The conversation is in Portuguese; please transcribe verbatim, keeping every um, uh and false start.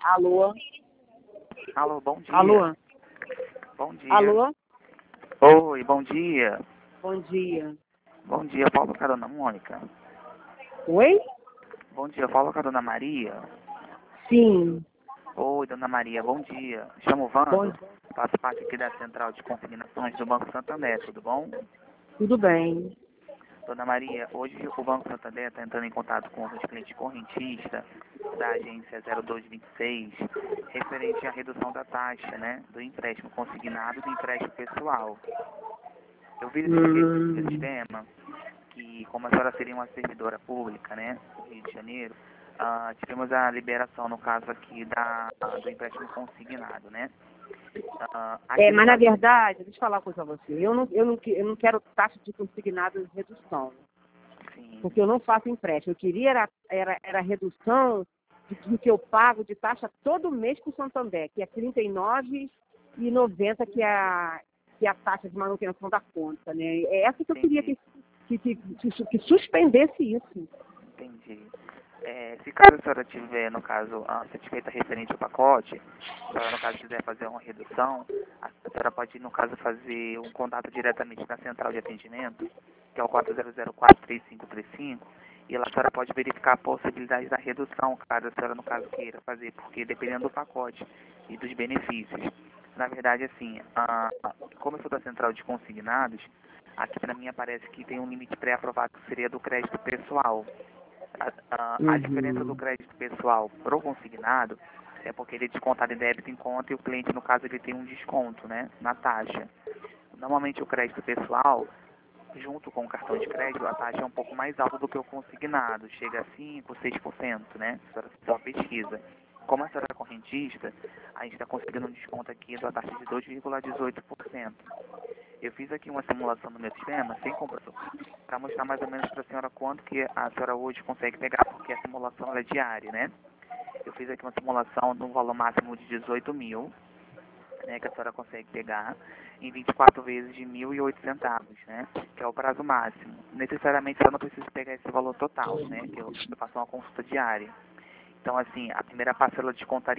Alô? Alô, bom dia. Alô? Bom dia. Alô? Oi, bom dia. Bom dia. Bom dia, fala com a dona Mônica. Oi? Bom dia, fala com a dona Maria. Sim. Oi, dona Maria, bom dia. Chamo Bom, Vando, faço parte aqui da Central de Consignações do Banco Santander, tudo bom? tudo bem. Dona Maria, hoje o Banco Santander está entrando em contato com os clientes correntistas da agência zero dois vinte e seis, referente à redução da taxa, né, do empréstimo consignado e do empréstimo pessoal. Eu vi Hum, nesse sistema que, como a senhora seria uma servidora pública, né, do Rio de Janeiro, ah, tivemos a liberação, no caso aqui, da, do empréstimo consignado, né? Ah, aqui é, no mas na caso, verdade, deixa eu falar uma coisa a você. Eu não, eu não, que- eu não quero taxa de consignado de redução, sim, porque eu não faço empréstimo. Eu queria era, era, era redução de, do que eu pago de taxa todo mês para o Santander, que é trinta e nove reais e noventa centavos, que é a, que é a taxa de manutenção da conta, né? É essa que eu queria entendi, que, que, que, que, que suspendesse isso. entendi. É, se caso a senhora tiver, no caso, a certificata referente ao pacote, se a senhora, no caso, quiser fazer uma redução, a senhora pode, no caso, fazer um contato diretamente na central de atendimento, que é o quatro zero zero quatro três cinco três cinco, e lá a senhora pode verificar a possibilidade da redução, caso a senhora, no caso, queira fazer, porque dependendo do pacote e dos benefícios. Na verdade, assim, a, como eu sou da central de consignados, aqui para mim aparece que tem um limite pré-aprovado que seria do crédito pessoal. A, a, a diferença do Uhum. crédito pessoal pro consignado é porque ele é descontado em débito em conta e o cliente, no caso, ele tem um desconto, né, na taxa. Normalmente o crédito pessoal, junto com o cartão de crédito, a taxa é um pouco mais alta do que o consignado, chega a cinco, seis por cento, né, se a senhora fizer uma pesquisa. Como a senhora é correntista, a gente está conseguindo um desconto aqui da taxa de dois vírgula dezoito por cento. Eu fiz aqui uma simulação no meu sistema, sem compromisso, para mostrar mais ou menos para a senhora quanto que a senhora hoje consegue pegar, porque a simulação ela é diária, né? Eu fiz aqui uma simulação de um valor máximo de dezoito mil, né, que a senhora consegue pegar em vinte e quatro vezes de mil e oito centavos, né? Que é o prazo máximo. Necessariamente a senhora não precisa pegar esse valor total, né? Que eu, eu faço uma consulta diária. Então, assim, a primeira parcela descontaria